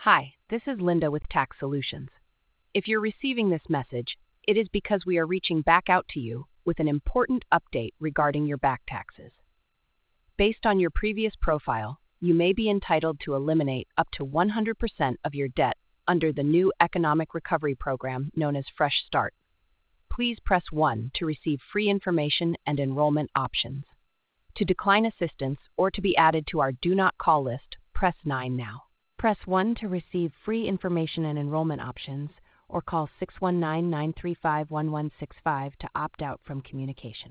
Hi, this is Linda with Tax Solutions. If you're receiving this message, it is because we are reaching back out to you with an important update regarding your back taxes. Based on your previous profile, you may be entitled to eliminate up to 100% of your debt under the new economic recovery program known as Fresh Start. Please press 1 to receive free information and enrollment options. To decline assistance or to be added to our Do Not Call list, press 9 now. Press 1 to receive free information and enrollment options, or call 619-935-1165 to opt out from communication.